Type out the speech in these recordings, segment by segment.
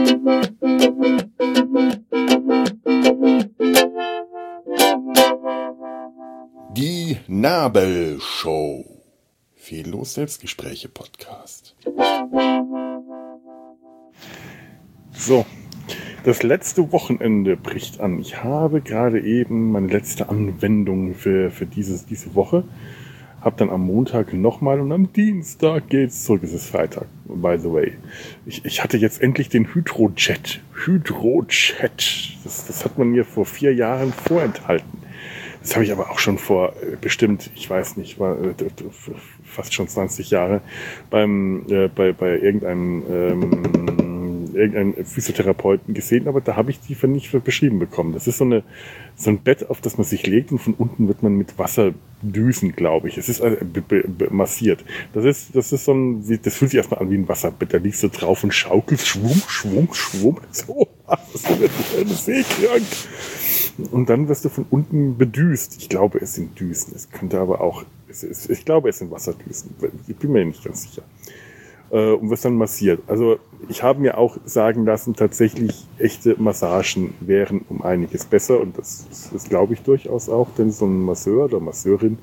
Die Nabelshow. Fehllos Selbstgespräche Podcast. So, das letzte Wochenende bricht an. Ich habe gerade eben meine letzte Anwendung für diese Woche. Hab dann am Montag nochmal und am Dienstag geht's zurück. Es ist Freitag, by the way. Ich hatte jetzt endlich den Hydrojet. Das hat man mir vor 4 Jahren vorenthalten. Das habe ich aber auch schon vor bestimmt, ich weiß nicht, fast schon 20 Jahre bei irgendeinem Physiotherapeuten gesehen, aber da habe ich die nicht beschrieben bekommen. Das ist so ein Bett, auf das man sich legt und von unten wird man mit Wasser düsen, glaube ich. Es ist massiert. Das ist das fühlt sich erstmal an wie ein Wasserbett. Da liegst du drauf und schaukelst, schwung. So, das wird seekrank. Und dann wirst du von unten bedüst. Ich glaube, es sind Düsen. Es könnte aber auch, ich glaube, es sind Wasserdüsen. Ich bin mir nicht ganz sicher. Und wirst dann massiert. Also ich habe mir auch sagen lassen, tatsächlich echte Massagen wären um einiges besser. Und das glaube ich durchaus auch, denn so ein Masseur oder Masseurin,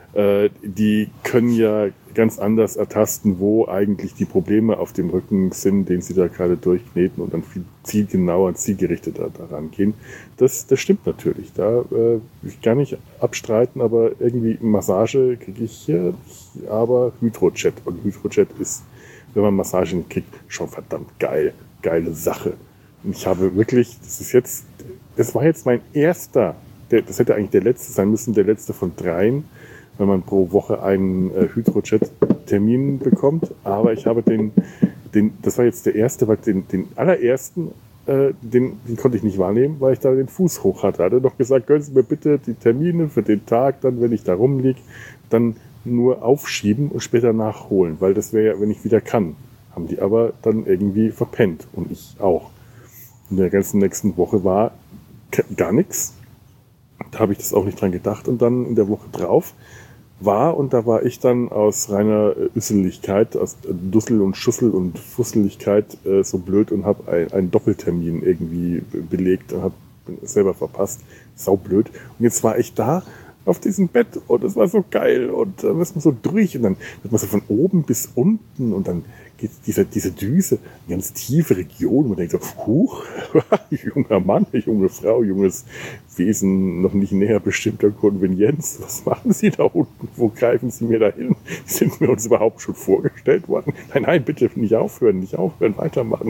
die können ja ganz anders ertasten, wo eigentlich die Probleme auf dem Rücken sind, den sie da gerade durchkneten und dann viel zielgenauer, zielgerichteter daran gehen. Das stimmt natürlich. Da will ich gar nicht abstreiten, aber irgendwie Massage kriege ich hier nicht, aber Hydrojet. Und Hydrojet ist, wenn man Massage nicht kriegt, schon verdammt geile Sache. Und ich habe wirklich, das war jetzt mein erster, das hätte eigentlich der letzte sein müssen, der letzte von 3, wenn man pro Woche einen Hydrojet-Termin bekommt. Aber ich habe das war jetzt der erste, weil den allerersten, den konnte ich nicht wahrnehmen, weil ich da den Fuß hoch hatte. Er hatte doch gesagt, gönnen Sie mir bitte die Termine für den Tag, dann, wenn ich da rumliege, dann nur aufschieben und später nachholen, weil das wäre ja, wenn ich wieder kann. Haben die aber dann irgendwie verpennt und ich auch. In der ganzen nächsten Woche war gar nichts. Da habe ich das auch nicht dran gedacht und dann in der Woche drauf da war ich dann aus reiner Üsseligkeit, aus Dussel und Schussel und Fusseligkeit so blöd und habe einen Doppeltermin irgendwie belegt und bin selber verpasst. Saublöd. Und jetzt war ich da auf diesem Bett und es war so geil und dann ist man so durch und dann wird man so von oben bis unten und dann geht diese Düse in ganz tiefe Region und man denkt so, huch, junger Mann, junge Frau, junges Wesen, noch nicht näher bestimmter Konvenienz. Was machen Sie da unten? Wo greifen Sie mir da hin? Sind wir uns überhaupt schon vorgestellt worden? Nein, bitte nicht aufhören, weitermachen.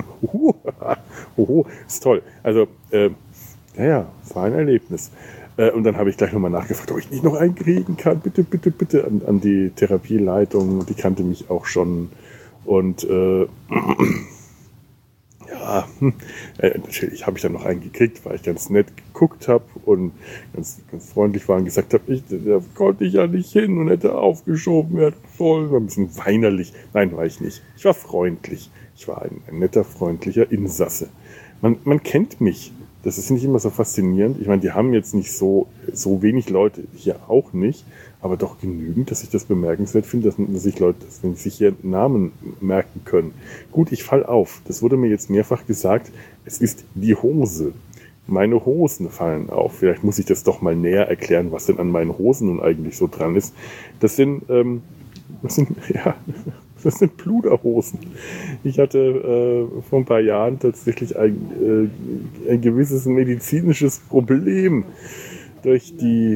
Ist toll. Also, es war ein Erlebnis. Und dann habe ich gleich nochmal nachgefragt, ob ich nicht noch einen kriegen kann. Bitte an die Therapieleitung. Die kannte mich auch schon. Und natürlich habe ich dann noch einen gekriegt, weil ich ganz nett geguckt habe und ganz freundlich war und gesagt habe, da konnte ich ja nicht hin und hätte aufgeschoben werden sollen. War ein bisschen weinerlich. Nein, war ich nicht. Ich war freundlich. Ich war ein netter, freundlicher Insasse. Man kennt mich. Das ist nicht immer so faszinierend. Ich meine, die haben jetzt nicht so wenig Leute, hier auch nicht, aber doch genügend, dass ich das bemerkenswert finde, dass sich Leute, wenn sie sich hier Namen merken können. Gut, ich fall auf. Das wurde mir jetzt mehrfach gesagt. Es ist die Hose. Meine Hosen fallen auf. Vielleicht muss ich das doch mal näher erklären, was denn an meinen Hosen nun eigentlich so dran ist. Das sind Pluderhosen. Ich hatte vor ein paar Jahren tatsächlich ein gewisses medizinisches Problem durch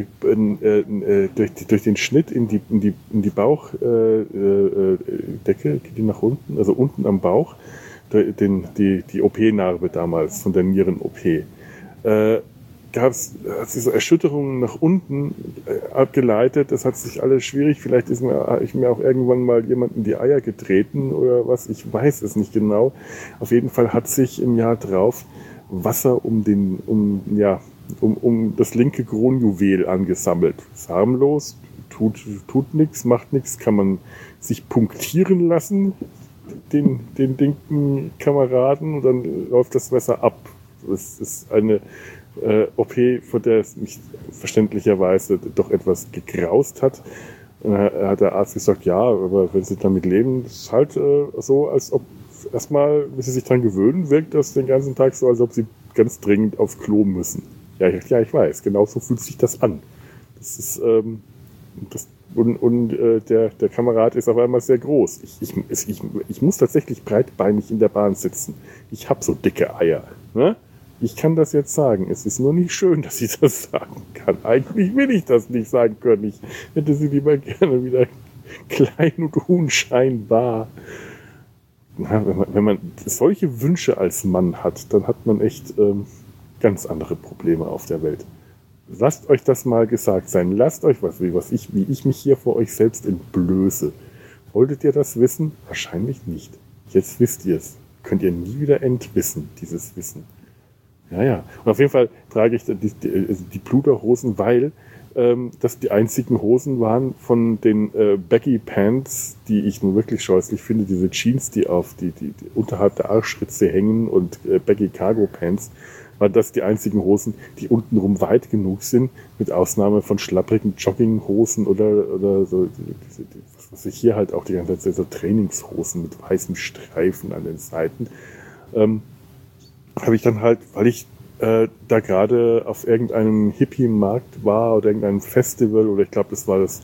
den Schnitt in die Bauchdecke, geht die nach unten, also unten am Bauch, die OP-Narbe damals von der Nieren-OP. Hat sich so Erschütterungen nach unten abgeleitet. Das hat sich alles schwierig. Vielleicht ist mir auch irgendwann mal jemand in die Eier getreten oder was. Ich weiß es nicht genau. Auf jeden Fall hat sich im Jahr drauf Wasser um das linke Kronjuwel angesammelt. Ist harmlos, tut nichts, macht nichts, kann man sich punktieren lassen, den linken Kameraden, und dann läuft das Wasser ab. Das ist eine OP, von der es mich verständlicherweise doch etwas gegraust hat. Hat der Arzt gesagt, ja, aber wenn Sie damit leben, das ist halt so, als ob erstmal, bis sie sich dran gewöhnen, wirkt das den ganzen Tag so, als ob sie ganz dringend aufs Klo müssen. Ja, ich weiß, genau so fühlt sich das an. Das ist, der Kamerad ist auf einmal sehr groß. Ich muss tatsächlich breitbeinig in der Bahn sitzen. Ich habe so dicke Eier. Ne? Ich kann das jetzt sagen. Es ist nur nicht schön, dass ich das sagen kann. Eigentlich will ich das nicht sagen können. Ich hätte sie lieber gerne wieder klein und unscheinbar. Ja, wenn man solche Wünsche als Mann hat, dann hat man echt ganz andere Probleme auf der Welt. Lasst euch das mal gesagt sein. Lasst euch wie ich mich hier vor euch selbst entblöße. Wolltet ihr das wissen? Wahrscheinlich nicht. Jetzt wisst ihr es. Könnt ihr nie wieder entwissen, dieses Wissen. Ja. Und auf jeden Fall trage ich die Pluderhosen, weil das die einzigen Hosen waren von den Baggy Pants, die ich nun wirklich scheußlich finde. Diese Jeans, die auf die unterhalb der Arschritze hängen und Baggy Cargo Pants, waren das die einzigen Hosen, die untenrum weit genug sind, mit Ausnahme von schlapprigen Jogginghosen oder so, was ich hier halt auch die ganze Zeit sehe, so Trainingshosen mit weißen Streifen an den Seiten. Habe ich dann halt, weil ich da gerade auf irgendeinem Hippie-Markt war oder irgendeinem Festival oder ich glaube, das war das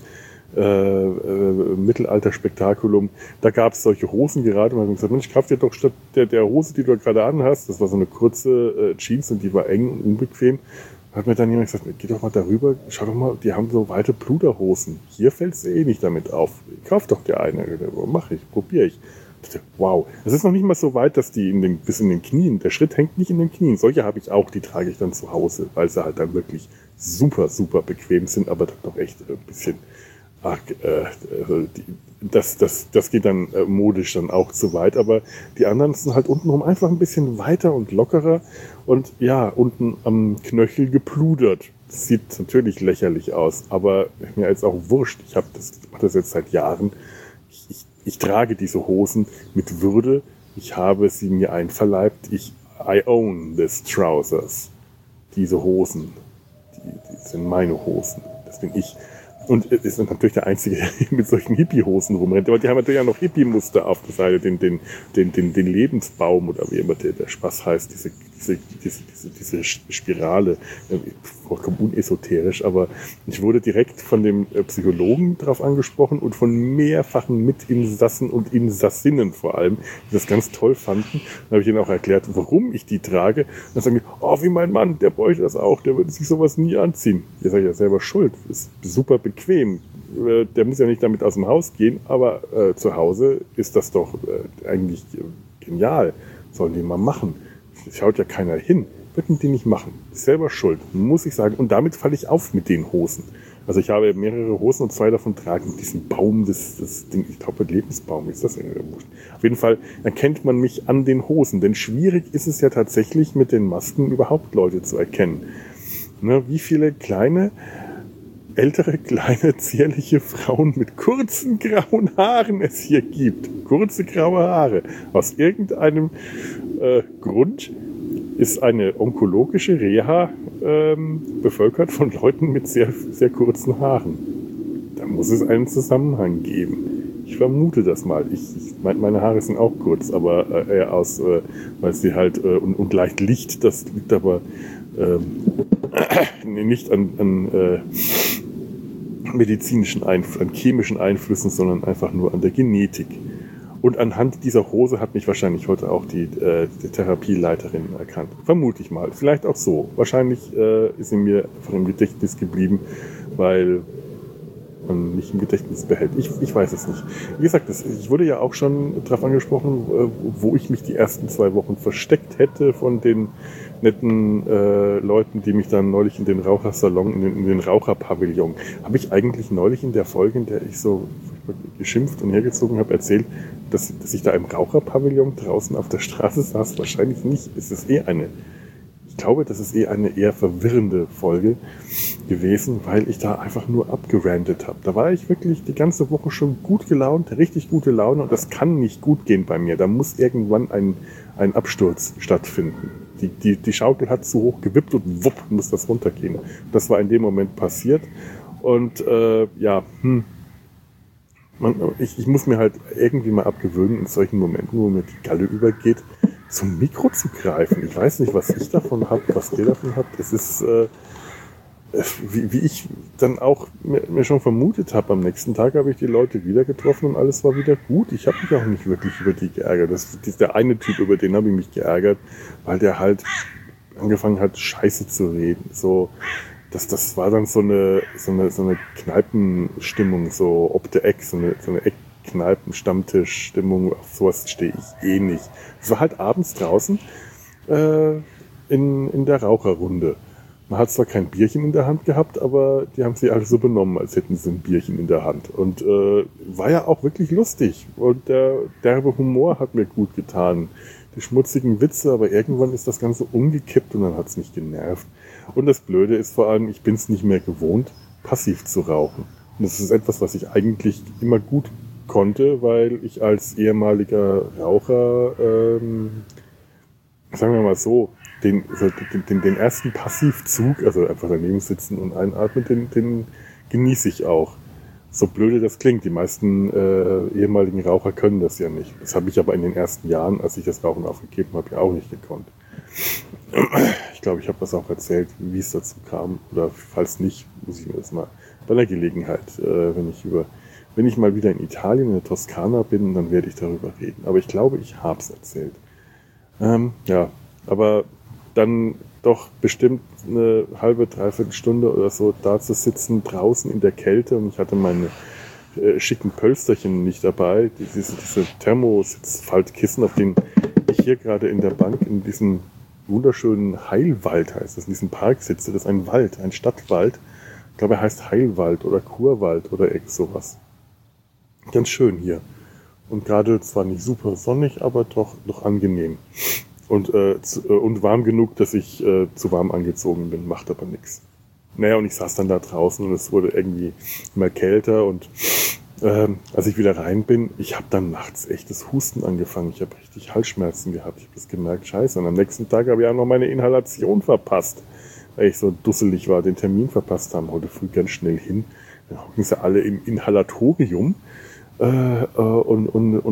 Mittelalter-Spektakulum, da gab es solche Hosen gerade und habe gesagt, Mensch, kauf dir doch statt der Hose, die du gerade anhast, das war so eine kurze Jeans und die war eng und unbequem, hat mir dann jemand gesagt, geh doch mal darüber, schau doch mal, die haben so weite Pluderhosen, hier fällt es eh nicht damit auf, kauf doch dir eine, mach ich, probiere ich. Wow, es ist noch nicht mal so weit, dass die bis in den Knien, der Schritt hängt nicht in den Knien. Solche habe ich auch, die trage ich dann zu Hause, weil sie halt dann wirklich super, super bequem sind, aber dann doch echt ein bisschen arg, das geht dann modisch dann auch zu weit, aber die anderen sind halt untenrum einfach ein bisschen weiter und lockerer und ja, unten am Knöchel gepludert. Das sieht natürlich lächerlich aus, aber mir ist auch wurscht. Ich mache das jetzt seit Jahren. Ich trage diese Hosen mit Würde. Ich habe sie mir einverleibt. I own these trousers. Diese Hosen. Die sind meine Hosen. Das bin ich. Und ist natürlich der Einzige, der mit solchen Hippie-Hosen rumrennt. Aber die haben natürlich auch noch Hippie-Muster auf der Seite. Den Lebensbaum oder wie immer der Spaß heißt. Diese Spirale. Vollkommen unesoterisch. Aber ich wurde direkt von dem Psychologen darauf angesprochen und von mehrfachen Mitinsassen und Insassinnen vor allem, die das ganz toll fanden. Dann habe ich ihnen auch erklärt, warum ich die trage. Dann sagen die, oh, wie mein Mann, der bräuchte das auch. Der würde sich sowas nie anziehen. Ihr seid ja selber schuld. Ist super bequem. Der muss ja nicht damit aus dem Haus gehen, aber zu Hause ist das doch eigentlich genial. Sollen die mal machen. Schaut ja keiner hin. Würden die nicht machen. Ist selber schuld, muss ich sagen. Und damit falle ich auf mit den Hosen. Also ich habe mehrere Hosen und 2 davon tragen diesen Baum, das Ding, ich glaube, Lebensbaum ist das. Auf jeden Fall erkennt man mich an den Hosen. Denn schwierig ist es ja tatsächlich, mit den Masken überhaupt Leute zu erkennen. Ne, wie viele ältere, kleine, zierliche Frauen mit kurzen grauen Haaren es hier gibt. Kurze graue Haare. Aus irgendeinem Grund ist eine onkologische Reha bevölkert von Leuten mit sehr, sehr kurzen Haaren. Da muss es einen Zusammenhang geben. Ich vermute das mal. Meine Haare sind auch kurz, aber eher aus, weil sie halt und leicht Licht, das liegt aber nicht an medizinischen Einflüssen, an chemischen Einflüssen, sondern einfach nur an der Genetik. Und anhand dieser Hose hat mich wahrscheinlich heute auch die Therapieleiterin erkannt. Vermute ich mal. Vielleicht auch so. Wahrscheinlich ist sie mir einfach im Gedächtnis geblieben, weil man mich im Gedächtnis behält. Ich weiß es nicht. Wie gesagt, ich wurde ja auch schon darauf angesprochen, wo ich mich die ersten 2 Wochen versteckt hätte von den netten Leuten, die mich dann neulich in den Rauchersalon, in den Raucherpavillon. Habe ich eigentlich neulich in der Folge, in der ich so geschimpft und hergezogen habe, erzählt, dass ich da im Raucherpavillon draußen auf der Straße saß? Wahrscheinlich nicht. Ich glaube, das ist eine eher verwirrende Folge gewesen, weil ich da einfach nur abgerantet habe. Da war ich wirklich die ganze Woche schon gut gelaunt, richtig gute Laune, und das kann nicht gut gehen bei mir. Da muss irgendwann ein Absturz stattfinden. Die Schaukel hat zu hoch gewippt und wupp, muss das runtergehen. Das war in dem Moment passiert. Und Ich muss mir halt irgendwie mal abgewöhnen, in solchen Momenten, wo mir die Galle übergeht, zum Mikro zu greifen. Ich weiß nicht, was ich davon habe, was ihr davon habt. Es ist, wie ich dann auch mir schon vermutet habe, am nächsten Tag habe ich die Leute wieder getroffen und alles war wieder gut. Ich habe mich auch nicht wirklich über die geärgert. Das ist der eine Typ, über den habe ich mich geärgert, weil der halt angefangen hat, Scheiße zu reden. So, das war dann so eine Kneipenstimmung, so ob der Eck, so eine Kneipen-Stammtisch-Stimmung. Auf sowas stehe ich eh nicht. Es war halt abends draußen in der Raucherrunde. Man hat zwar kein Bierchen in der Hand gehabt, aber die haben sich alle so benommen, als hätten sie ein Bierchen in der Hand. Und war ja auch wirklich lustig. Und der derbe Humor hat mir gut getan. Die schmutzigen Witze, aber irgendwann ist das Ganze umgekippt und dann hat es mich genervt. Und das Blöde ist vor allem, ich bin es nicht mehr gewohnt, passiv zu rauchen. Und das ist etwas, was ich eigentlich immer gut konnte, weil ich als ehemaliger Raucher, sagen wir mal so, den ersten Passivzug, also einfach daneben sitzen und einatmen, den genieße ich auch. So blöde das klingt, die meisten ehemaligen Raucher können das ja nicht. Das habe ich aber in den ersten Jahren, als ich das Rauchen aufgegeben habe, ja auch nicht gekonnt. Ich glaube, ich habe das auch erzählt, wie es dazu kam. Oder falls nicht, muss ich mir das mal bei der Gelegenheit, wenn ich mal wieder in Italien, in der Toskana bin, dann werde ich darüber reden. Aber ich glaube, ich habe es erzählt. Ja, aber dann doch bestimmt eine halbe, dreiviertel Stunde oder so da zu sitzen, draußen in der Kälte, und ich hatte meine schicken Pölsterchen nicht dabei, diese Thermositzfaltkissen, auf denen ich hier gerade in der Bank in diesem wunderschönen Heilwald, heißt das, in diesem Park sitze. Das ist ein Wald, ein Stadtwald. Ich glaube, er heißt Heilwald oder Kurwald oder irgend sowas. Ganz schön hier. Und gerade zwar nicht super sonnig, aber doch noch angenehm. Und warm genug, dass ich zu warm angezogen bin, macht aber nichts. Naja, und ich saß dann da draußen und es wurde irgendwie immer kälter und als ich wieder rein bin, ich habe dann nachts echtes Husten angefangen. Ich habe richtig Halsschmerzen gehabt. Ich habe das gemerkt, scheiße. Und am nächsten Tag habe ich auch noch meine Inhalation verpasst, weil ich so dusselig war, den Termin verpasst haben. Heute früh ganz schnell hin. Dann hocken sie alle im Inhalatorium und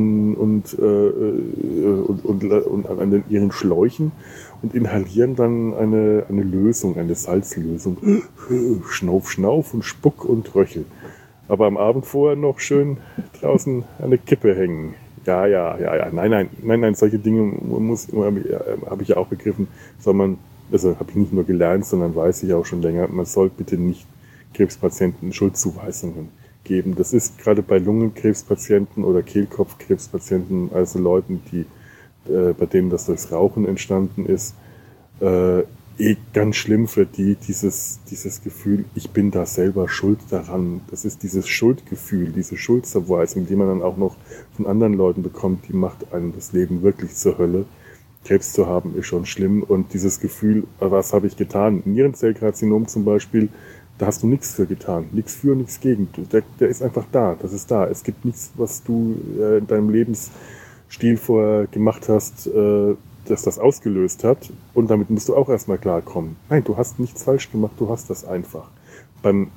an ihren Schläuchen und inhalieren dann eine Lösung, eine Salzlösung. Schnauf, Schnauf und Spuck und Röchel. Aber am Abend vorher noch schön draußen an der Kippe hängen. Ja. Nein, solche Dinge habe ich ja auch begriffen. Also habe ich nicht nur gelernt, sondern weiß ich auch schon länger. Man soll bitte nicht Krebspatienten Schuldzuweisungen geben. Das ist gerade bei Lungenkrebspatienten oder Kehlkopfkrebspatienten, also Leuten, bei denen das durchs Rauchen entstanden ist, ganz schlimm für dieses Gefühl, ich bin da selber schuld daran. Das ist dieses Schuldgefühl, diese Schuldzuweisung, die man dann auch noch von anderen Leuten bekommt, die macht einem das Leben wirklich zur Hölle. Krebs zu haben ist schon schlimm, und dieses Gefühl, was habe ich getan? Nierenzellkarzinom zum Beispiel, da hast du nichts für getan. Nichts für, nichts gegen. Der ist einfach da. Das ist da. Es gibt nichts, was du in deinem Lebensstil vorher gemacht hast, dass das ausgelöst hat. Und damit musst du auch erstmal klarkommen. Nein, du hast nichts falsch gemacht. Du hast das einfach. Beim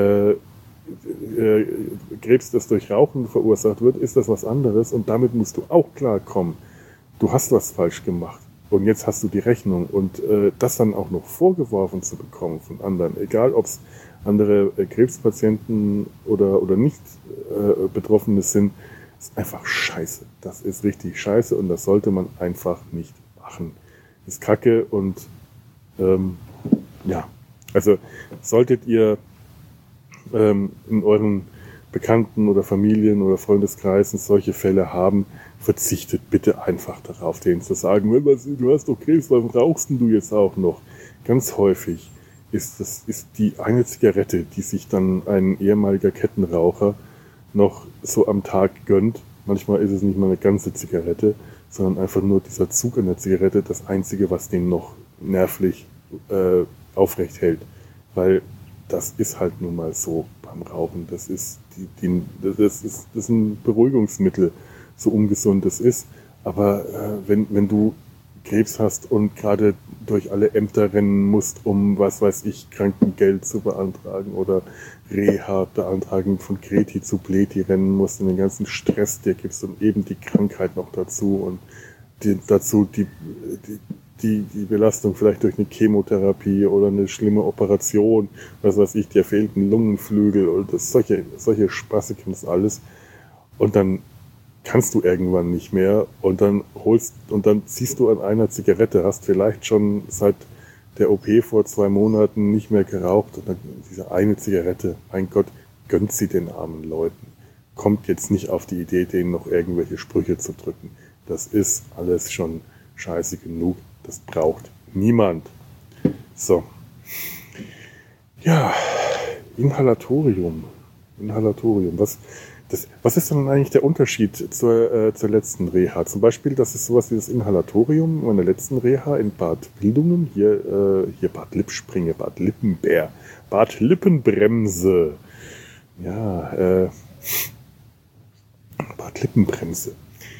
Krebs, das durch Rauchen verursacht wird, ist das was anderes. Und damit musst du auch klarkommen. Du hast was falsch gemacht. Und jetzt hast du die Rechnung, und das dann auch noch vorgeworfen zu bekommen von anderen, egal ob es andere Krebspatienten oder nicht Betroffene sind, ist einfach scheiße. Das ist richtig scheiße, und das sollte man einfach nicht machen. Ist kacke, und ja, also solltet ihr in euren Bekannten- oder Familien- oder Freundeskreisen solche Fälle haben, verzichtet bitte einfach darauf, denen zu sagen, du hast doch Krebs, warum rauchst denn du jetzt auch noch? Ganz häufig ist die eine Zigarette, die sich dann ein ehemaliger Kettenraucher noch so am Tag gönnt. Manchmal ist es nicht mal eine ganze Zigarette, sondern einfach nur dieser Zug an der Zigarette, das Einzige, was den noch nervlich aufrecht hält. Weil das ist halt nun mal so beim Rauchen. Das ist ein Beruhigungsmittel, so ungesund es ist. Aber wenn du Krebs hast und gerade durch alle Ämter rennen musst, um, was weiß ich, Krankengeld zu beantragen oder Reha beantragen, von Kreti zu Pleti rennen musst und den ganzen Stress dir gibst und eben die Krankheit noch dazu und die Belastung vielleicht durch eine Chemotherapie oder eine schlimme Operation, was weiß ich, dir fehlt ein Lungenflügel und solche Spaßekens alles. Und dann kannst du irgendwann nicht mehr und dann ziehst du an einer Zigarette, hast vielleicht schon seit der OP vor 2 Monaten nicht mehr geraucht und dann diese eine Zigarette, mein Gott, gönnt sie den armen Leuten. Kommt jetzt nicht auf die Idee, denen noch irgendwelche Sprüche zu drücken. Das ist alles schon scheiße genug. Das braucht niemand. So. Ja, Inhalatorium. Was ist denn eigentlich der Unterschied zur letzten Reha? Zum Beispiel, das ist sowas wie das Inhalatorium meiner letzten Reha in Bad Wildungen. Hier Bad Lippspringe, Bad Lippenbär, Bad Lippenbremse. Ja, Bad Lippenbremse.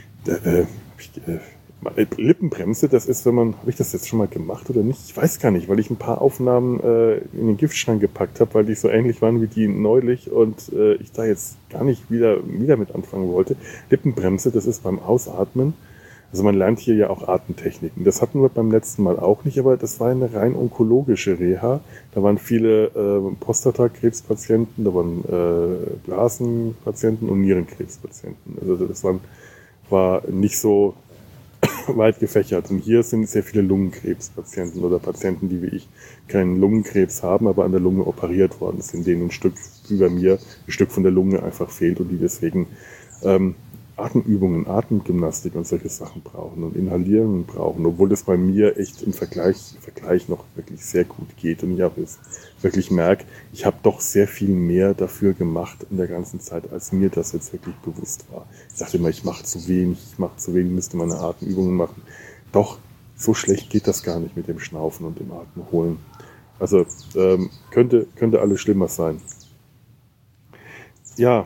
Lippenbremse, das ist, habe ich das jetzt schon mal gemacht oder nicht? Ich weiß gar nicht, weil ich ein paar Aufnahmen in den Giftschrank gepackt habe, weil die so ähnlich waren wie die neulich und ich da jetzt gar nicht wieder mit anfangen wollte. Lippenbremse, das ist beim Ausatmen. Also man lernt hier ja auch Atemtechniken. Das hatten wir beim letzten Mal auch nicht, aber das war eine rein onkologische Reha. Da waren viele Prostatakrebspatienten, da waren Blasenpatienten und Nierenkrebspatienten. Also das war nicht so weit gefächert. Und hier sind sehr viele Lungenkrebspatienten oder Patienten, die wie ich keinen Lungenkrebs haben, aber an der Lunge operiert worden sind, denen ein Stück über mir, ein Stück von der Lunge einfach fehlt und die deswegen Atemübungen, Atemgymnastik und solche Sachen brauchen und Inhalieren brauchen, obwohl das bei mir echt im Vergleich noch wirklich sehr gut geht und ich auch jetzt wirklich merke, ich habe doch sehr viel mehr dafür gemacht in der ganzen Zeit, als mir das jetzt wirklich bewusst war. Ich dachte immer, ich mache zu wenig, müsste meine Atemübungen machen. Doch, so schlecht geht das gar nicht mit dem Schnaufen und dem Atemholen. Also könnte alles schlimmer sein. Ja,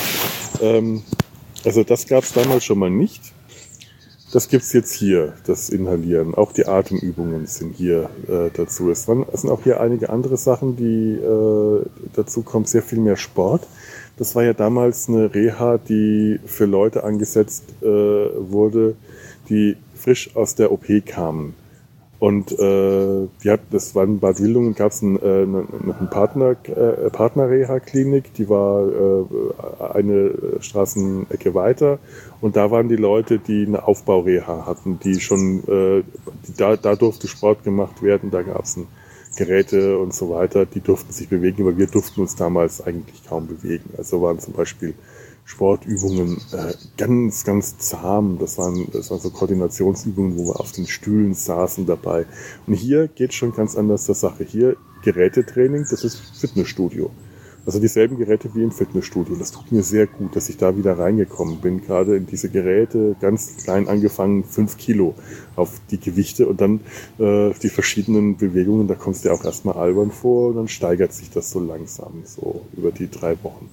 also das gab es damals schon mal nicht. Das gibt's jetzt hier, das Inhalieren. Auch die Atemübungen sind hier dazu. Es sind auch hier einige andere Sachen, die dazu kommen. Sehr viel mehr Sport. Das war ja damals eine Reha, die für Leute angesetzt wurde, die frisch aus der OP kamen. Und das war in Bad Wildungen, gab es noch eine Partner-Reha-Klinik, die war eine Straßenecke weiter. Und da waren die Leute, die eine Aufbaureha hatten, die schon, da durfte Sport gemacht werden, da gab es Geräte und so weiter, die durften sich bewegen, aber wir durften uns damals eigentlich kaum bewegen. Also waren zum Beispiel Sportübungen ganz, ganz zahm. Das waren so Koordinationsübungen, wo wir auf den Stühlen saßen dabei. Und hier geht schon ganz anders zur Sache. Hier Gerätetraining, das ist Fitnessstudio. Also dieselben Geräte wie im Fitnessstudio. Das tut mir sehr gut, dass ich da wieder reingekommen bin. Gerade in diese Geräte, ganz klein angefangen, 5 Kilo auf die Gewichte und dann die verschiedenen Bewegungen. Da kommst du ja auch erstmal albern vor und dann steigert sich das so langsam, so über die 3 Wochen.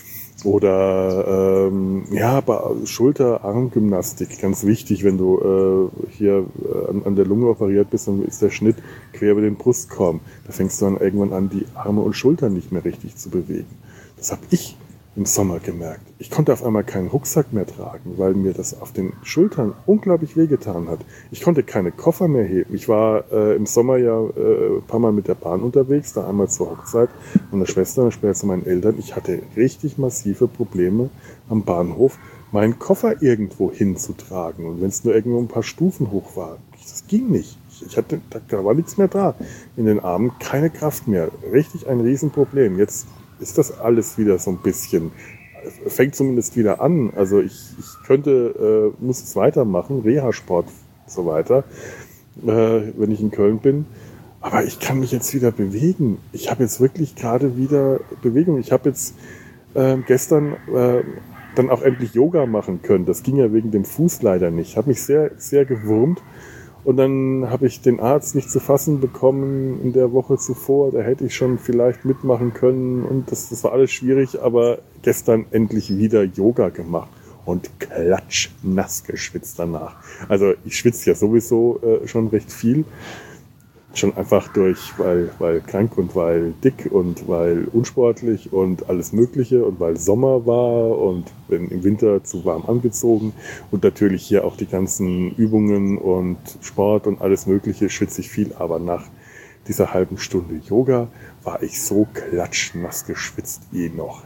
Oder Schulter-Arm-Gymnastik, ganz wichtig, wenn du hier an der Lunge operiert bist, dann ist der Schnitt quer über den Brustkorb. Da fängst du dann irgendwann an, die Arme und Schultern nicht mehr richtig zu bewegen. Das habe ich im Sommer gemerkt. Ich konnte auf einmal keinen Rucksack mehr tragen, weil mir das auf den Schultern unglaublich wehgetan hat. Ich konnte keine Koffer mehr heben. Ich war im Sommer ja ein paar Mal mit der Bahn unterwegs, da einmal zur Hochzeit meiner Schwester und später zu meinen Eltern. Ich hatte richtig massive Probleme am Bahnhof, meinen Koffer irgendwo hinzutragen. Und wenn es nur irgendwo ein paar Stufen hoch war, das ging nicht. Da war nichts mehr da. In den Armen keine Kraft mehr. Richtig ein Riesenproblem. Jetzt ist das alles wieder so ein bisschen, fängt zumindest wieder an. Also ich muss es weitermachen, Reha-Sport und so weiter, wenn ich in Köln bin. Aber ich kann mich jetzt wieder bewegen. Ich habe jetzt wirklich gerade wieder Bewegung. Ich habe jetzt gestern dann auch endlich Yoga machen können. Das ging ja wegen dem Fuß leider nicht. Ich habe mich sehr, sehr gewurmt. Und dann habe ich den Arzt nicht zu fassen bekommen in der Woche zuvor. Da hätte ich schon vielleicht mitmachen können. Und das war alles schwierig. Aber gestern endlich wieder Yoga gemacht. Und klatschnass geschwitzt danach. Also ich schwitze ja sowieso schon recht viel. Schon einfach weil krank und weil dick und weil unsportlich und alles Mögliche und weil Sommer war und im Winter zu warm angezogen und natürlich hier auch die ganzen Übungen und Sport und alles Mögliche, schwitze ich viel, aber nach dieser halben Stunde Yoga war ich so klatschnass geschwitzt wie noch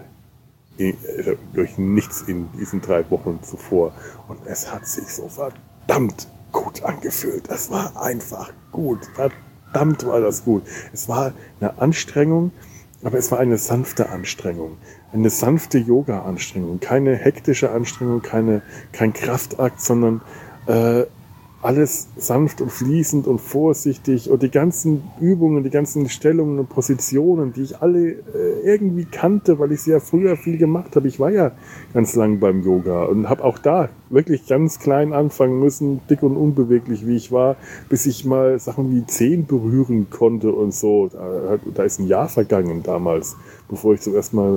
durch nichts in diesen 3 Wochen zuvor. Und es hat sich so verdammt gut angefühlt. Es war einfach gut. Verdammt war das gut. Es war eine Anstrengung, aber es war eine sanfte Anstrengung. Eine sanfte Yoga-Anstrengung. Keine hektische Anstrengung, kein Kraftakt, sondern alles sanft und fließend und vorsichtig und die ganzen Übungen, die ganzen Stellungen und Positionen, die ich alle irgendwie kannte, weil ich sie ja früher viel gemacht habe. Ich war ja ganz lang beim Yoga und habe auch da wirklich ganz klein anfangen müssen, dick und unbeweglich wie ich war, bis ich mal Sachen wie Zehen berühren konnte und so. Da ist ein Jahr vergangen damals, bevor ich zuerst mal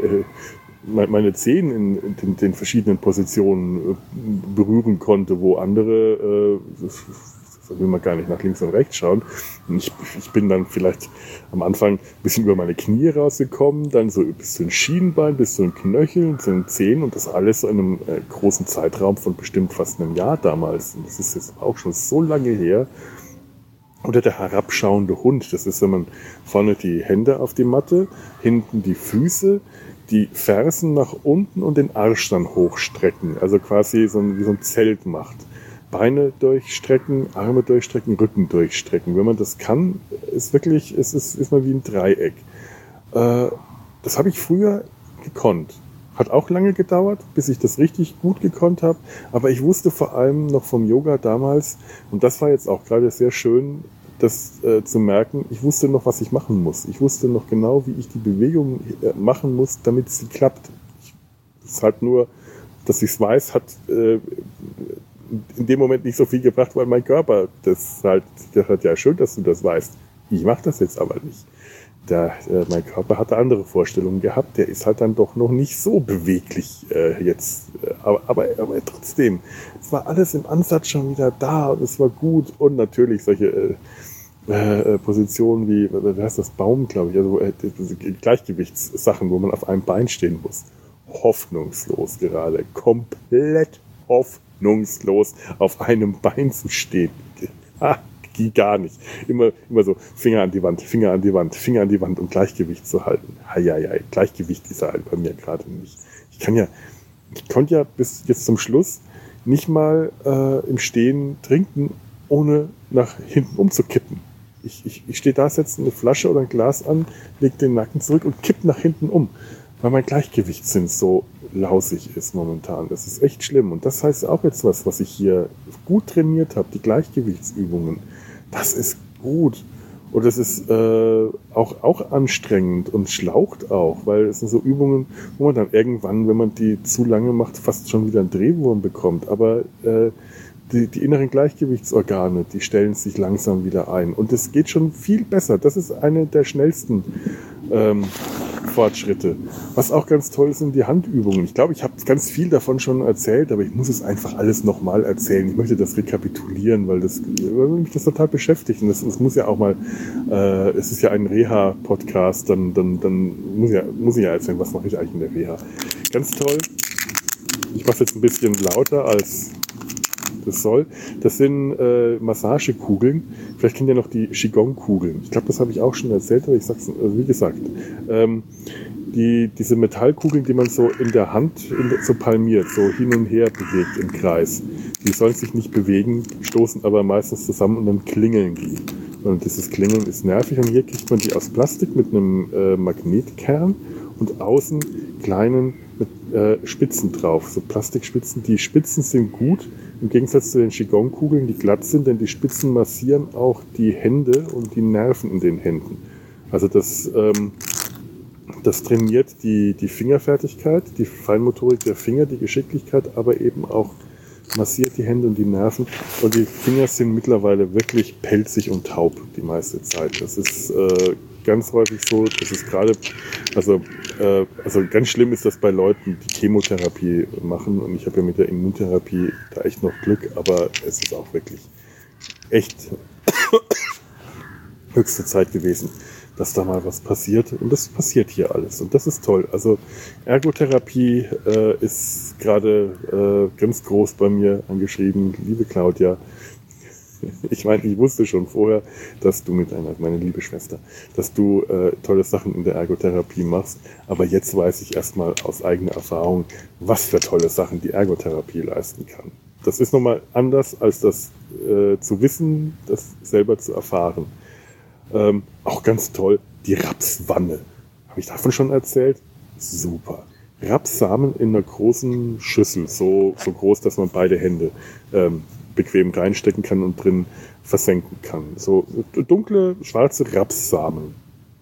meine Zehen in den verschiedenen Positionen berühren konnte, wo andere, da will man gar nicht nach links und rechts schauen. Und ich bin dann vielleicht am Anfang ein bisschen über meine Knie rausgekommen, dann so bis zu den Schienbein, bis zu den Knöcheln, zu den Zehen und das alles in einem großen Zeitraum von bestimmt fast einem Jahr damals. Und das ist jetzt auch schon so lange her. Oder der herabschauende Hund, das ist, wenn man vorne die Hände auf die Matte, hinten die Füße, die Fersen nach unten und den Arsch dann hochstrecken, also quasi wie so ein Zelt macht. Beine durchstrecken, Arme durchstrecken, Rücken durchstrecken. Wenn man das kann, ist man wie ein Dreieck. Das habe ich früher gekonnt. Hat auch lange gedauert, bis ich das richtig gut gekonnt habe. Aber ich wusste vor allem noch vom Yoga damals, und das war jetzt auch gerade sehr schön, das zu merken, ich wusste noch, was ich machen muss. Ich wusste noch genau, wie ich die Bewegung machen muss, damit sie klappt. Es ist halt nur, dass ich es weiß, hat in dem Moment nicht so viel gebracht, weil mein Körper, das hat ja schön, dass du das weißt. Ich mache das jetzt aber nicht. Mein Körper hatte andere Vorstellungen gehabt, der ist halt dann doch noch nicht so beweglich jetzt. Aber trotzdem, es war alles im Ansatz schon wieder da und es war gut. Und natürlich solche Positionen wie, wie heißt das, Baum, glaube ich, also Gleichgewichtssachen, wo man auf einem Bein stehen muss. Hoffnungslos gerade, komplett hoffnungslos auf einem Bein zu stehen. Ging gar nicht. Immer so Finger an die Wand, Finger an die Wand, Finger an die Wand, um Gleichgewicht zu halten. Gleichgewicht ist halt bei mir gerade nicht. Ich konnte ja bis jetzt zum Schluss nicht mal im Stehen trinken, ohne nach hinten umzukippen. Ich stehe da, setze eine Flasche oder ein Glas an, lege den Nacken zurück und kipp nach hinten um, weil mein Gleichgewichtssinn so lausig ist momentan. Das ist echt schlimm. Und das heißt auch jetzt was ich hier gut trainiert habe, die Gleichgewichtsübungen. Das ist gut. Und das ist auch anstrengend und schlaucht auch, weil es sind so Übungen, wo man dann irgendwann, wenn man die zu lange macht, fast schon wieder einen Drehwurm bekommt. Aber die inneren Gleichgewichtsorgane, die stellen sich langsam wieder ein. Und es geht schon viel besser. Das ist eine der schnellsten Fortschritte. Was auch ganz toll sind, die Handübungen. Ich glaube, ich habe ganz viel davon schon erzählt, aber ich muss es einfach alles nochmal erzählen. Ich möchte das rekapitulieren, weil mich das total beschäftigt. Und das muss ja auch mal, es ist ja ein Reha-Podcast, dann muss ich ja erzählen, was mache ich eigentlich in der Reha. Ganz toll. Ich mache es jetzt ein bisschen lauter als das soll. Das sind Massagekugeln. Vielleicht kennt ihr noch die Qigong-Kugeln. Ich glaube, das habe ich auch schon erzählt, aber ich sag's, wie gesagt, diese Metallkugeln, die man so in der Hand so palmiert, so hin und her bewegt im Kreis. Die sollen sich nicht bewegen, stoßen aber meistens zusammen und dann klingeln die. Und dieses Klingeln ist nervig. Und hier kriegt man die aus Plastik mit einem Magnetkern und außen kleinen mit Spitzen drauf, so Plastikspitzen. Die Spitzen sind gut, im Gegensatz zu den Qigong-Kugeln, die glatt sind, denn die Spitzen massieren auch die Hände und die Nerven in den Händen. Also das trainiert die Fingerfertigkeit, die Feinmotorik der Finger, die Geschicklichkeit, aber eben auch massiert die Hände und die Nerven. Und die Finger sind mittlerweile wirklich pelzig und taub die meiste Zeit. Das ist ganz häufig so, das ist gerade, also ganz schlimm ist das bei Leuten, die Chemotherapie machen, und ich habe ja mit der Immuntherapie da echt noch Glück, aber es ist auch wirklich echt höchste Zeit gewesen, dass da mal was passiert. Und das passiert hier alles. Und das ist toll. Also Ergotherapie ist gerade ganz groß bei mir angeschrieben. Liebe Claudia, ich meine, ich wusste schon vorher, dass du meine liebe Schwester, dass du tolle Sachen in der Ergotherapie machst. Aber jetzt weiß ich erstmal aus eigener Erfahrung, was für tolle Sachen die Ergotherapie leisten kann. Das ist nochmal anders, als das zu wissen, das selber zu erfahren. Auch ganz toll, die Rapswanne. Habe ich davon schon erzählt? Super. Rapssamen in einer großen Schüssel, so groß, dass man beide Hände bequem reinstecken kann und drin versenken kann. So dunkle, schwarze Rapssamen.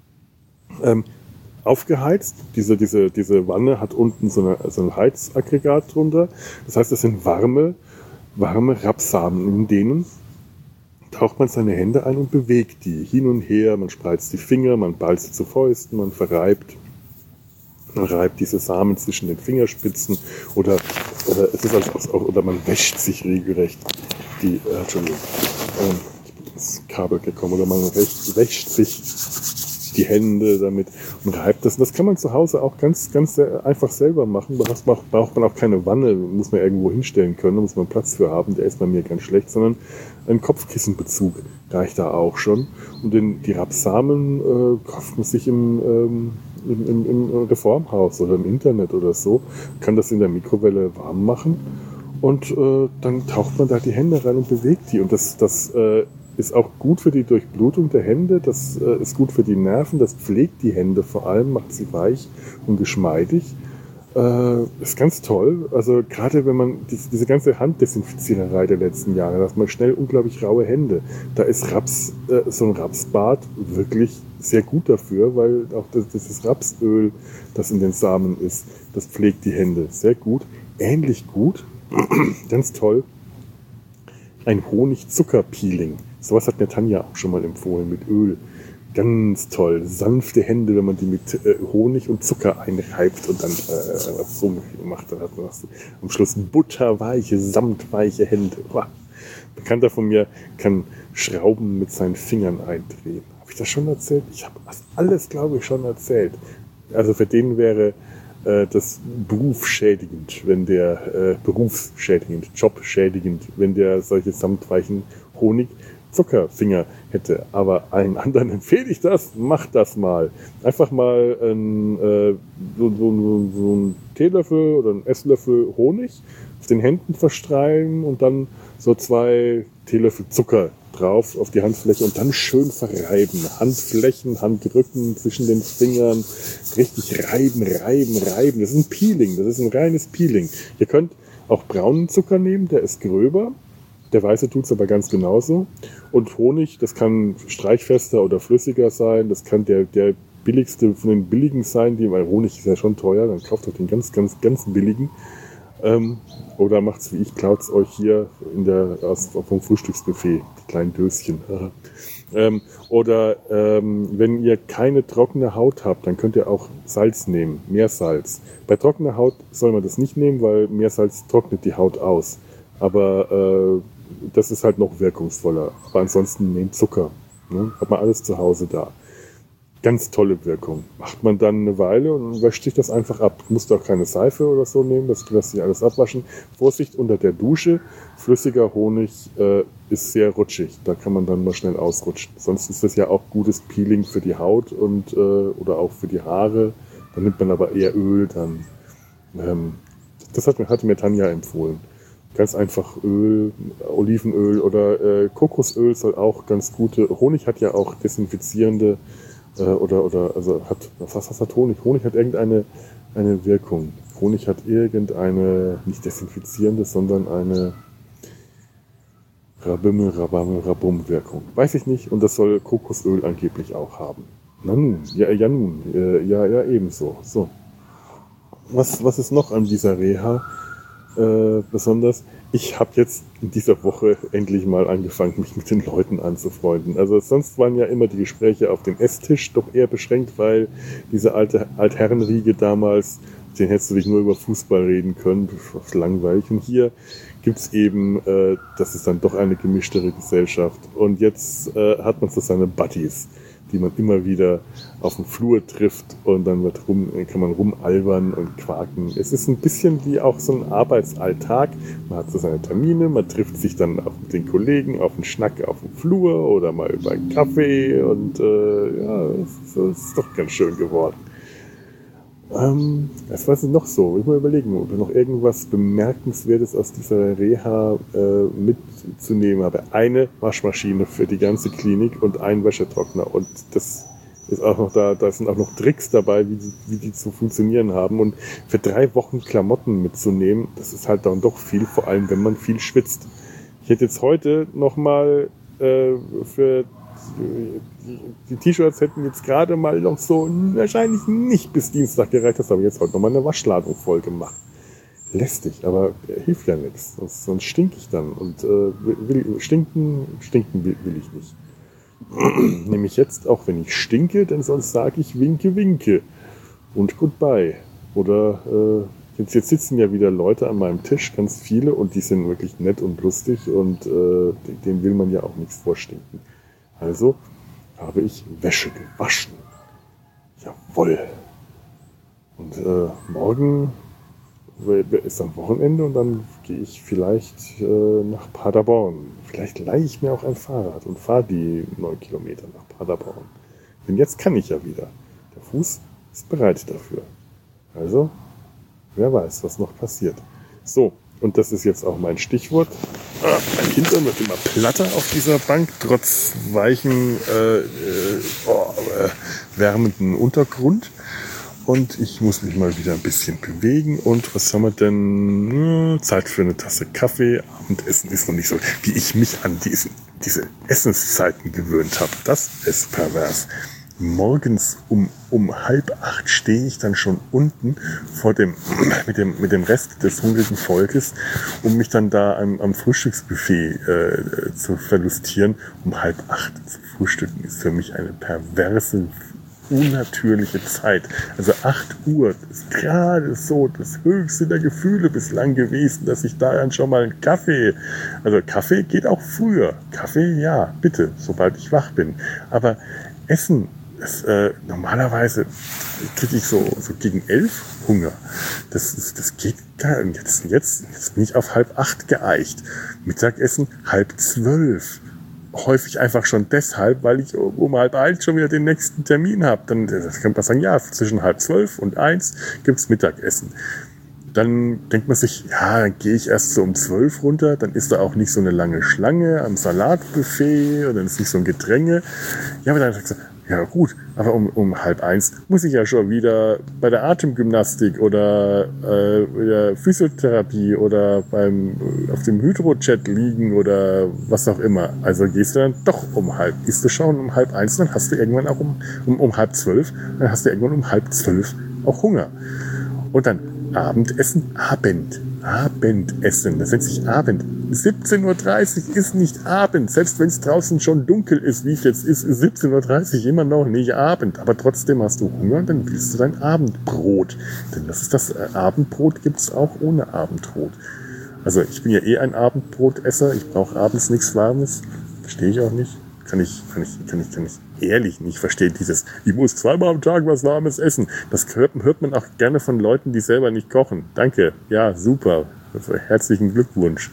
Aufgeheizt. Diese Wanne hat unten so ein Heizaggregat drunter. Das heißt, es sind warme Rapssamen. In denen taucht man seine Hände ein und bewegt die hin und her. Man spreizt die Finger, man ballt sie zu Fäusten, man reibt diese Samen zwischen den Fingerspitzen oder es ist oder man wäscht sich regelrecht Entschuldigung, ich bin ins Kabel gekommen, oder man wäscht sich die Hände damit und reibt das. Und das kann man zu Hause auch ganz einfach selber machen. Da braucht man auch keine Wanne, muss man irgendwo hinstellen können, da muss man Platz für haben, der ist bei mir ganz schlecht, sondern ein Kopfkissenbezug reicht da auch schon. Und die Rapssamen kauft man sich im Reformhaus oder im Internet oder so, kann das in der Mikrowelle warm machen und dann taucht man da die Hände rein und bewegt die. Und das ist auch gut für die Durchblutung der Hände, das ist gut für die Nerven, das pflegt die Hände vor allem, macht sie weich und geschmeidig. Ist ganz toll. Also gerade wenn man diese ganze Handdesinfiziererei der letzten Jahre, da hat man schnell unglaublich raue Hände. Da ist so ein Rapsbad wirklich sehr gut dafür, weil auch das Rapsöl, das in den Samen ist, das pflegt die Hände sehr gut. Ähnlich gut, ganz toll, ein Honig-Zucker-Peeling. Sowas hat mir Tanja auch schon mal empfohlen mit Öl. Ganz toll. Sanfte Hände, wenn man die mit Honig und Zucker einreibt und dann was so macht. Dann hat man am Schluss butterweiche, samtweiche Hände. Wow. Ein Bekannter von mir kann Schrauben mit seinen Fingern eindrehen. Habe ich das schon erzählt? Ich habe das alles, glaube ich, schon erzählt. Also für den wäre das berufsschädigend, jobschädigend, wenn der solche samtweichen Honig-Zuckerfinger hätte. Aber allen anderen empfehle ich das, macht das mal. Einfach mal so einen Teelöffel oder einen Esslöffel Honig auf den Händen verstreichen und dann so 2 Teelöffel Zucker drauf auf die Handfläche und dann schön verreiben. Handflächen, Handrücken zwischen den Fingern. Richtig reiben. Das ist ein Peeling, das ist ein reines Peeling. Ihr könnt auch braunen Zucker nehmen, der ist gröber. Der weiße tut es aber ganz genauso. Und Honig, das kann streichfester oder flüssiger sein. Das kann der billigste von den billigen sein, weil Honig ist ja schon teuer. Dann kauft euch den ganz billigen. Oder macht's wie ich, klaut's euch hier vom Frühstücksbuffet, die kleinen Döschen. Wenn ihr keine trockene Haut habt, dann könnt ihr auch Salz nehmen, Meersalz. Bei trockener Haut soll man das nicht nehmen, weil Meersalz trocknet die Haut aus. Aber das ist halt noch wirkungsvoller. Aber ansonsten nehmt Zucker. Ne? Hat man alles zu Hause da. Ganz tolle Wirkung. Macht man dann eine Weile und wäscht sich das einfach ab. Musst auch keine Seife oder so nehmen, das lässt sich alles abwaschen. Vorsicht unter der Dusche. Flüssiger Honig ist sehr rutschig. Da kann man dann mal schnell ausrutschen. Sonst ist das ja auch gutes Peeling für die Haut und oder auch für die Haare. Da nimmt man aber eher Öl dann. Das hatte mir Tanja empfohlen. Ganz einfach Öl, Olivenöl oder Kokosöl soll auch ganz gute. Honig hat ja auch desinfizierende was hat Honig? Honig hat irgendeine Wirkung. Honig hat irgendeine, nicht desinfizierende, sondern eine Rabum-Wirkung. Weiß ich nicht. Und das soll Kokosöl angeblich auch haben. Na nun, ja ebenso. So. Was ist noch an dieser Reha besonders? Ich habe jetzt in dieser Woche endlich mal angefangen, mich mit den Leuten anzufreunden. Also sonst waren ja immer die Gespräche auf dem Esstisch doch eher beschränkt, weil diese alte Altherrenriege damals den hättest du dich nur über Fußball reden können, das ist langweilig. Und hier gibt's eben, das ist dann doch eine gemischtere Gesellschaft. Und jetzt hat man so seine Buddies, die man immer wieder auf dem Flur trifft und dann kann man rumalbern und quaken. Es ist ein bisschen wie auch so ein Arbeitsalltag. Man hat so seine Termine, man trifft sich dann auch mit den Kollegen auf einen Schnack auf dem Flur oder mal über einen Kaffee und es ist doch ganz schön geworden. Was war es noch so? Ich mal überlegen, ob ich noch irgendwas Bemerkenswertes aus dieser Reha mitzunehmen habe. Eine Waschmaschine für die ganze Klinik und ein Wäschetrockner. Und das ist auch noch da sind auch noch Tricks dabei, wie die zu funktionieren haben. Und für 3 Wochen Klamotten mitzunehmen, das ist halt dann doch viel, vor allem wenn man viel schwitzt. Ich hätte jetzt heute nochmal für die T-Shirts hätten jetzt gerade mal noch so wahrscheinlich nicht bis Dienstag gereicht. Das habe ich jetzt heute nochmal eine Waschladung voll gemacht. Lästig, aber hilft ja nichts. Sonst stinke ich dann. Und stinken will ich nicht. Nämlich jetzt, auch wenn ich stinke, denn sonst sage ich winke, winke und goodbye. Oder jetzt sitzen ja wieder Leute an meinem Tisch, ganz viele, und die sind wirklich nett und lustig und denen will man ja auch nichts vorstinken. Also habe ich Wäsche gewaschen. Jawohl. Und morgen ist dann Wochenende und dann gehe ich vielleicht nach Paderborn. Vielleicht leihe ich mir auch ein Fahrrad und fahre die 9 Kilometer nach Paderborn. Denn jetzt kann ich ja wieder. Der Fuß ist bereit dafür. Also, wer weiß, was noch passiert. So, und das ist jetzt auch mein Stichwort. Mein Hintern wird immer platter auf dieser Bank, trotz weichen, wärmenden Untergrund. Und ich muss mich mal wieder ein bisschen bewegen. Und was haben wir denn? Zeit für eine Tasse Kaffee. Abendessen ist noch nicht so, wie ich mich an diese Essenszeiten gewöhnt habe. Das ist pervers. Morgens um 7:30 stehe ich dann schon unten mit dem Rest des hungrigen Volkes, um mich dann da am Frühstücksbuffet zu verlustieren. Um 7:30 zu frühstücken ist für mich eine perverse, unnatürliche Zeit. Also 8 Uhr ist gerade so das höchste der Gefühle bislang gewesen, dass ich da dann schon mal einen Kaffee, also Kaffee geht auch früher. Kaffee, ja, bitte, sobald ich wach bin. Aber Essen, normalerweise kriege ich so gegen 11 Hunger. Das geht gar nicht. Jetzt bin ich auf 7:30 geeicht. Mittagessen 11:30. Häufig einfach schon deshalb, weil ich um 12:30 schon wieder den nächsten Termin habe. Dann kann man sagen, ja, zwischen 12:30 und 1 gibt's Mittagessen. Dann denkt man sich, ja, dann gehe ich erst so um 12 runter, dann ist da auch nicht so eine lange Schlange am Salatbuffet und dann ist nicht so ein Gedränge. Ja, aber dann sagt man, ja gut, aber um 12:30 muss ich ja schon wieder bei der Atemgymnastik oder der Physiotherapie oder auf dem Hydrojet liegen oder was auch immer. Also gehst du dann doch isst du schon um 12:30, dann hast du irgendwann auch um 11:30, dann hast du irgendwann um 11:30 auch Hunger. Und dann Abendessen, Abendessen, das nennt sich Abend. 17:30 Uhr ist nicht Abend, selbst wenn es draußen schon dunkel ist, wie es jetzt ist 17:30 Uhr immer noch nicht Abend. Aber trotzdem hast du Hunger, dann willst du dein Abendbrot. Denn das Abendbrot gibt es auch ohne Abendbrot. Also ich bin ja ein Abendbrotesser, ich brauche abends nichts Warmes, verstehe ich auch nicht. Kann ich ehrlich nicht verstehen, ich muss 2-mal am Tag was Warmes essen. Das hört man auch gerne von Leuten, die selber nicht kochen. Danke, ja, super, herzlichen Glückwunsch.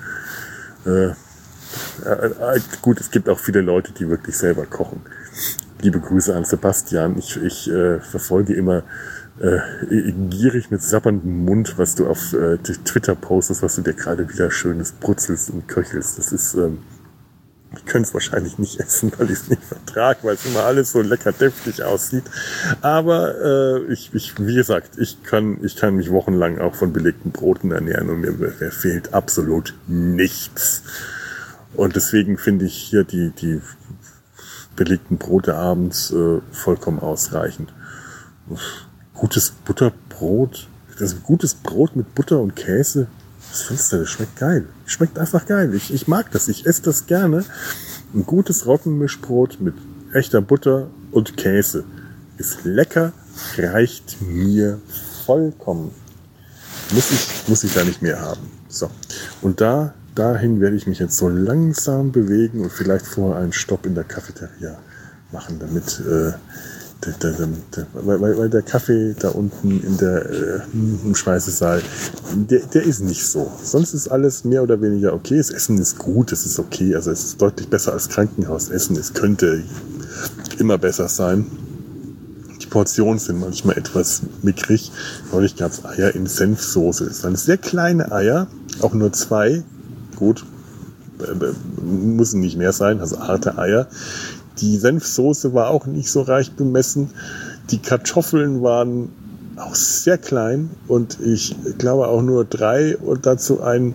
Gut, es gibt auch viele Leute, die wirklich selber kochen. Liebe Grüße an Sebastian. Ich verfolge immer gierig mit sapperndem Mund, was du auf Twitter postest, was du dir gerade wieder Schönes brutzelst und köchelst. Das ist... Ich könnte es wahrscheinlich nicht essen, weil ich es nicht vertrage, weil es immer alles so lecker deftig aussieht. Aber wie gesagt, ich kann mich wochenlang auch von belegten Broten ernähren und mir fehlt absolut nichts. Und deswegen finde ich hier die belegten Brote abends vollkommen ausreichend. Gutes Butterbrot, gutes Brot mit Butter und Käse. Was findest du? Das schmeckt geil. Schmeckt einfach geil. Ich mag das. Ich esse das gerne. Ein gutes Roggenmischbrot mit echter Butter und Käse ist lecker, reicht mir vollkommen. Muss ich da nicht mehr haben. So. Und dahin werde ich mich jetzt so langsam bewegen und vielleicht vorher einen Stopp in der Cafeteria machen, damit weil der Kaffee da unten im Speisesaal, der ist nicht so. Sonst ist alles mehr oder weniger okay. Das Essen ist gut, es ist okay. Also es ist deutlich besser als Krankenhausessen. Es könnte immer besser sein. Die Portionen sind manchmal etwas mickrig. Neulich gab es Eier in Senfsoße. Das waren sehr kleine Eier, auch nur 2. Gut, müssen nicht mehr sein, also harte Eier. Die Senfsoße war auch nicht so reich bemessen. Die Kartoffeln waren auch sehr klein und ich glaube auch nur 3 und dazu ein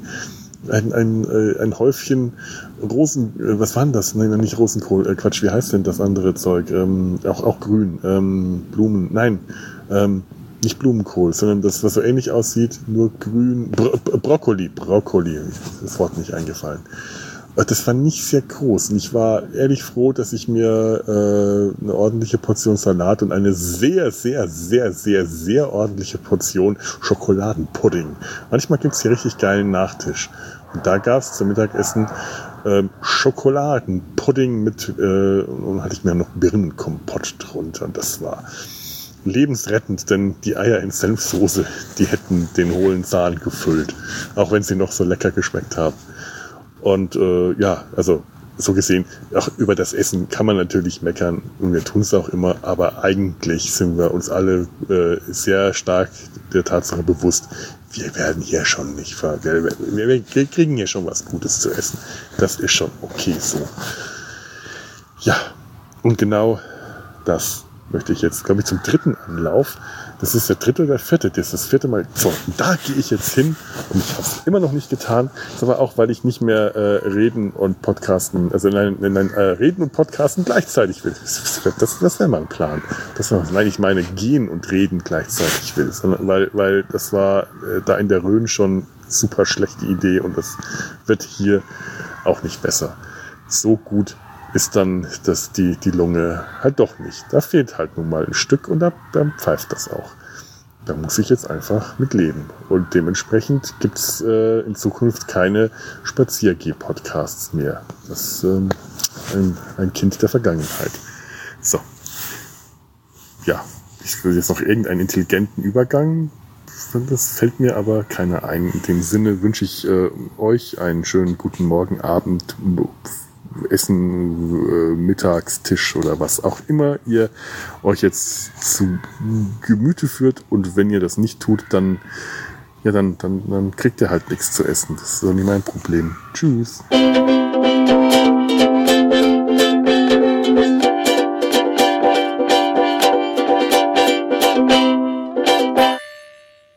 Häufchen was waren das? Nein, nicht Rosenkohl, Quatsch, wie heißt denn das andere Zeug? Auch grün, Blumen, nein, nicht Blumenkohl, sondern das, was so ähnlich aussieht, nur grün, Brokkoli, das Wort nicht eingefallen. Das war nicht sehr groß und ich war ehrlich froh, dass ich mir eine ordentliche Portion Salat und eine sehr, sehr, sehr, sehr, sehr ordentliche Portion Schokoladenpudding. Manchmal gibt's hier richtig geilen Nachtisch. Und da gab's zum Mittagessen Schokoladenpudding und hatte ich mir noch Birnenkompott drunter. Und das war lebensrettend, denn die Eier in Senfsoße, die hätten den hohlen Zahn gefüllt, auch wenn sie noch so lecker geschmeckt haben. Und also so gesehen, auch über das Essen kann man natürlich meckern und wir tun es auch immer, aber eigentlich sind wir uns alle sehr stark der Tatsache bewusst, wir werden hier schon nicht wir kriegen hier schon was Gutes zu essen. Das ist schon okay so. Ja, und genau das möchte ich jetzt, glaube ich, zum 3. Anlauf. Das ist der 3. oder 4. Das ist das 4. Mal. So, da gehe ich jetzt hin und ich habe es immer noch nicht getan. Das ist aber auch, weil ich nicht mehr reden und podcasten, reden und podcasten gleichzeitig will. Das wäre mein Plan. Ich meine gehen und reden gleichzeitig will. Weil das war da in der Rhön schon super schlechte Idee und das wird hier auch nicht besser. So gut ist dann die Lunge halt doch nicht. Da fehlt halt nun mal ein Stück und da pfeift das auch. Da muss ich jetzt einfach mit leben. Und dementsprechend gibt's in Zukunft keine Spaziergeh-Podcasts mehr. Das ist ein Kind der Vergangenheit. So. Ja, ich will jetzt noch irgendeinen intelligenten Übergang. Das fällt mir aber keiner ein. In dem Sinne wünsche ich euch einen schönen guten Morgen, Abend, Essen, Mittagstisch oder was auch immer ihr euch jetzt zu Gemüte führt. Und wenn ihr das nicht tut, dann kriegt ihr halt nichts zu essen. Das ist doch nicht mein Problem. Tschüss.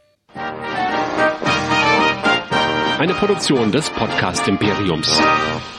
Eine Produktion des Podcast Imperiums.